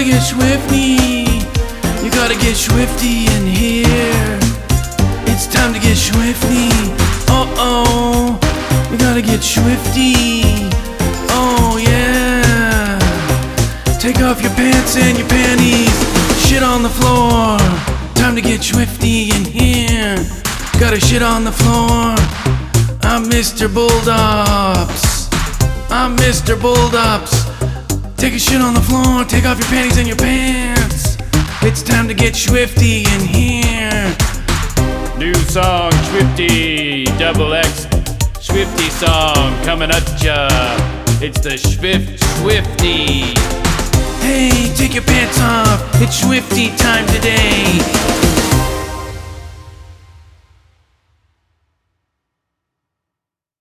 gotta get swifty. You gotta get swifty in here. It's time to get swifty. Uh-oh, you gotta get swifty. Oh yeah. Take off your pants and your panties. Shit on the floor. Time to get swifty in here. Gotta shit on the floor. I'm Mr. Bulldops. I'm Mr. Bulldops. Take a shit on the floor. Take off your panties and your pants. It's time to get swifty in here. New song, Swifty, double X, Swifty song coming at ya. It's the Swifty. Hey, take your pants off. It's Swifty time today.